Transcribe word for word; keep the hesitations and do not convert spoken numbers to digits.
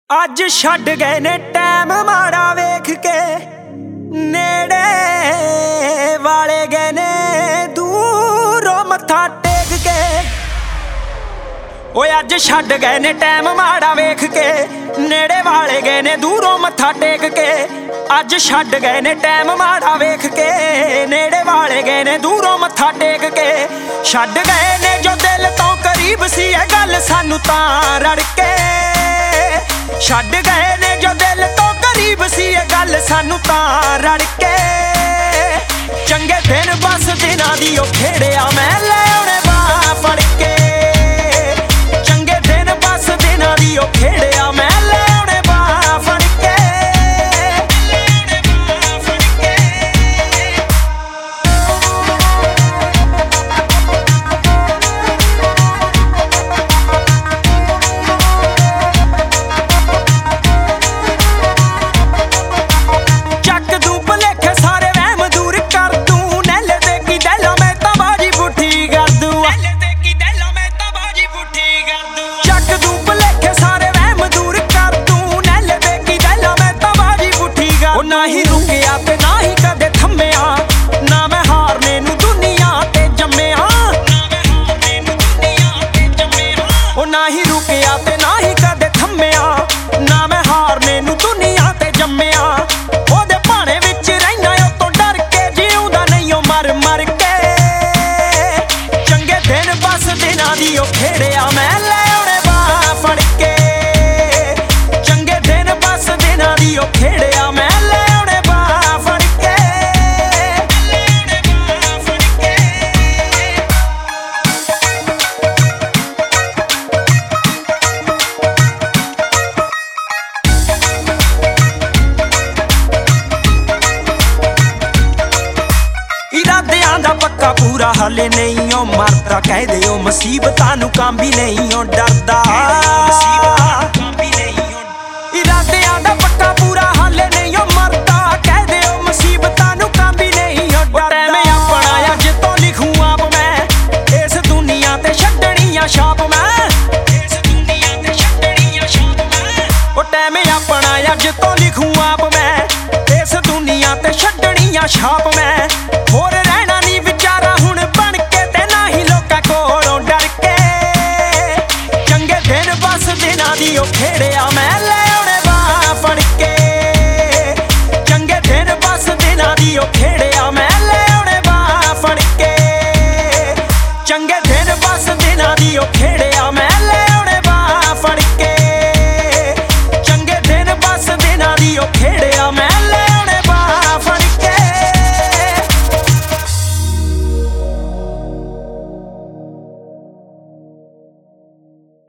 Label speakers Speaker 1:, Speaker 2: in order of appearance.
Speaker 1: ਅੱਜ ਛੱਡ ਗਏ ਨੇ ਟਾਈਮ ਮਾੜਾ ਵੇਖ ਕੇ, ਨੇੜੇ ਵਾਲੇ ਗਏ ਨੇ ਦੂਰੋਂ ਮੱਥਾ ਟੇਕ ਕੇ। ਓਏ ਅੱਜ ਛੱਡ ਗਏ ਨੇ ਟਾਈਮ ਮਾੜਾ ਵੇਖ ਕੇ, ਨੇੜੇ ਵਾਲੇ ਗਏ ਨੇ ਦੂਰੋਂ ਮੱਥਾ ਟੇਕ ਕੇ। ਅੱਜ ਛੱਡ ਗਏ ਨੇ ਟਾਈਮ ਮਾੜਾ ਵੇਖ ਕੇ, ਨੇੜੇ ਵਾਲੇ ਗਏ ਨੇ ਦੂਰੋਂ ਮੱਥਾ ਟੇਕ ਕੇ। ਛੱਡ ਗਏ ਨੇ ਜੋ ਦਿਲ ਤੋਂ ਕਰੀਬ ਸੀ ਇਹ ਗੱਲ ਸਾਨੂੰ ਤਾਂ ਰੜ ਕੇ। ਛੱਡ ਗਏ ਨੇ ਜੋ ਦਿਲ ਤੋਂ ਕਰੀਬ ਸੀ ਇਹ ਗੱਲ ਸਾਨੂੰ ਤਾਂ ਰੜ ਕੇ। ਚੰਗੇ ਦਿਨ ਬਸ ਦਿਨਾਂ ਦੀ ਉਹ ਖੇੜਿਆ ਮੈਂ ਲੈ ਆਉਣੇ ਬਾਹ ਫੜ ਕੇ। ਚੰਗੇ ਦਿਨ ਬਸ ਦਿਨਾਂ ਦੀ ਉਹ ਖੇੜਿਆ ਮੈਂ ਲੈ ਆਉਣੇ ਬਾਹ ਫੜ ਕੇ। ਨਾ ਹੀ ਰੁਕਿਆ ਤੇ ਨਾ ਹੀ ਕਦੇ ਥੰਮਿਆ, ਨਾ ਮੈਂ ਹਾਰਨੇ ਨੂੰ ਦੁਨੀਆ ਤੇ ਜੰਮਿਆ। ਉਹ ਨਾ ਹੀ ਰੁਕਿਆ ਤੇ ਨਾ ਹੀ ਕਦੇ ਥੰਮਿਆ, ਨਾ ਮੈਂ ਹਾਰਨੇ ਨੂੰ ਦੁਨੀਆ ਤੇ ਜੰਮਿਆ। ਉਹਦੇ ਭਾਣੇ ਵਿੱਚ ਰਹਿਣਾ ਉਹ ਤੋਂ ਡਰ ਕੇ, ਜਿਉਂਦਾ ਨਹੀਂ ਉਹ ਮਰ ਮਰ ਕੇ। ਚੰਗੇ ਦਿਨ ਬਸ ਦਿਨਾਂ ਦੀ ਉਹ ਖੇੜਿਆ ਮੈਂ ਲੈ ਆਉਣੇ ਬਾਹ ਫੜ ਕੇ। ਚੰਗੇ ਦਿਨ ਬਸ ਦਿਨਾਂ ਦੀ ਉਹ ਖੇੜਿਆ ਮੈਂ ਪੱਕਾ ਪੂਰਾ ਹਾਲੇ ਨਹੀਂ ਉਹ ਮਰਦਾ, ਕਹਿ ਦਿਓ ਮੁਸੀਬਤਾਂ ਨੂੰ ਕਾਂਬੀ ਨਹੀਂ ਉਹ ਡਰਦਾ। ਇਰਾਦਿਆਂ ਦਾ ਪੱਕਾ ਪੂਰਾ ਹਾਲੇ ਨਹੀਂ ਉਹ ਮਰਦਾ, ਕਹਿ ਦਿਓ ਮੁਸੀਬਤਾਂ ਨੂੰ ਕਾਂਬੀ ਨਹੀਂ ਉਹ ਡਰਦਾ। ਟਾਈਮ ਆਪਣਾ ਅੱਜ ਤੋਂ ਲਿਖੂੰ ਆਪ ਮੈਂ, ਇਸ ਦੁਨੀਆ ਤੇ ਛੱਡਣੀਆਂ ਛਾਪ ਮੈਂ। ਉਹ ਟਾਈਮ ਆਪਣਾ ਅੱਜ ਤੋਂ ਲਿਖੂੰ ਆਪ ਮੈਂ, ਇਸ ਦੁਨੀਆ ਤੇ ਛੱਡਣੀਆਂ ਛਾਪ ਮੈਂ। ਹੋਰ ਰਹਿਣਾ ਨਹੀਂ ਵਿਚਾਰਾ ਹੁਣ ਬਣ ਕੇ, ਤੇ ਨਾ ਹੀ ਲੋਕਾਂ ਕੋਲੋਂ ਡਰ ਕੇ। ਚੰਗੇ ਦਿਨ ਬਸ ਦਿਨਾਂ ਦੀ ਉਹ ਖੇੜਿਆ ਮੈਂ ਲੈ ਆਉਣੇ ਬਾਹ ਫੜ ਕੇ। ਚੰਗੇ ਦਿਨ ਬਸ ਦਿਨਾਂ ਦੀ ਉਹ ਖੇੜਿਆ ਮੈਂ ਲੈ ਆਉਣੇ ਬਾਹ ਫੜ ਕੇ। ਚੰਗੇ ਦਿਨ ਬਸ ਦਿਨਾਂ ਦੀ ਉਹ ਖੇੜਿਆ ਮੈਂ ਲੈ ਆਉਣੇ ਬਾਹ ਫੜ ਕੇ। ਚੰਗੇ ਦਿਨ ਬਸ ਦਿਨਾਂ ਦੀ ਉਹ ਖੇੜਿਆ ਮੈਂ